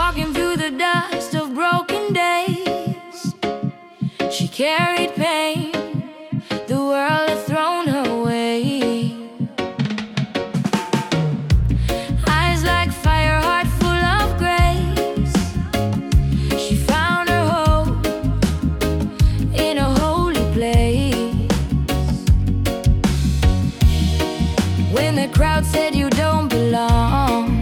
walking through the dust of broken days. She carried pain the world had thrown her way. Eyes like fire, heart full of grace. She found her hope in a holy place. When the crowd said you don't belong,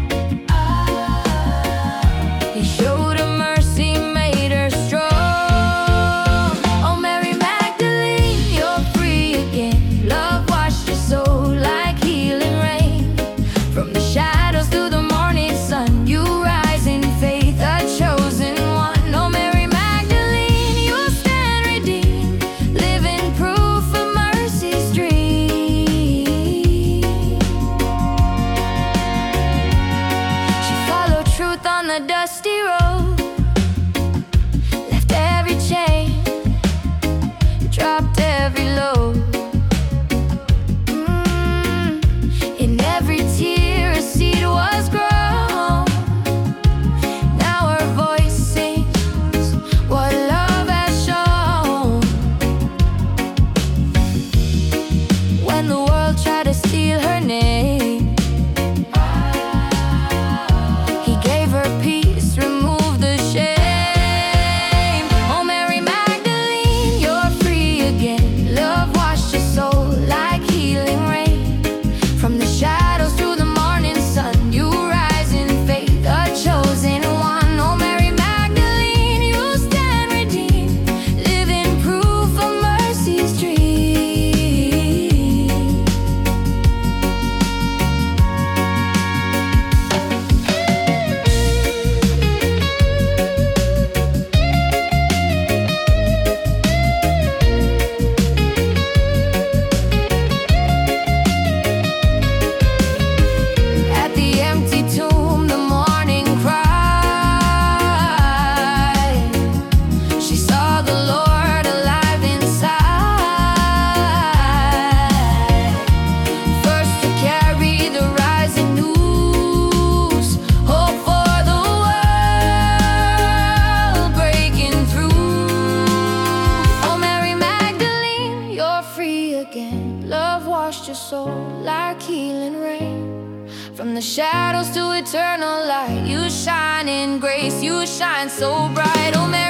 he showed her mercy, made her strong. Oh, Mary Magdalene, you're free again. Love washed your soul like healing rain. From the shadows to the morning sun, you rise in faith, a chosen one. Oh, Mary Magdalene, you'll stand redeemed, living proof of mercy's dream. She followed truth on the dusty road, left every chain, dropped every load. In every tear a seed was grown. Now her voice sings what love has shown. When the world tried to steal her name, he gave her peace, removed the shame. Oh, Mary Magdalene, you're free again. Love washed your soul like healing rain. From the shadows to the morning sun, you rise in faith, a chosen one. Oh, Mary Magdalene, you'll stand redeemed, living proof of mercy's dream. At the empty tomb, the morning cried. She saw the Lord alive inside. First to carry the rising news, hope for the world breaking through. Oh, Mary Magdalene, you're free again. Love washed your soul like healing rain. From the shadows to eternal light, you shine in grace, you shine so bright. Oh, Mary